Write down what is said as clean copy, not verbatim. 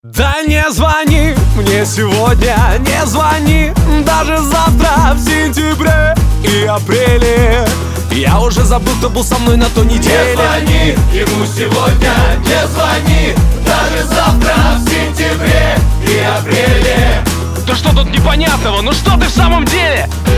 Да не звони мне сегодня, не звони даже завтра, в сентябре и апреле. Я уже забыл, кто был со мной на той неделе. Не звони ему сегодня, не звони даже завтра, в сентябре и апреле. Да что тут непонятного? Ну что ты в самом деле?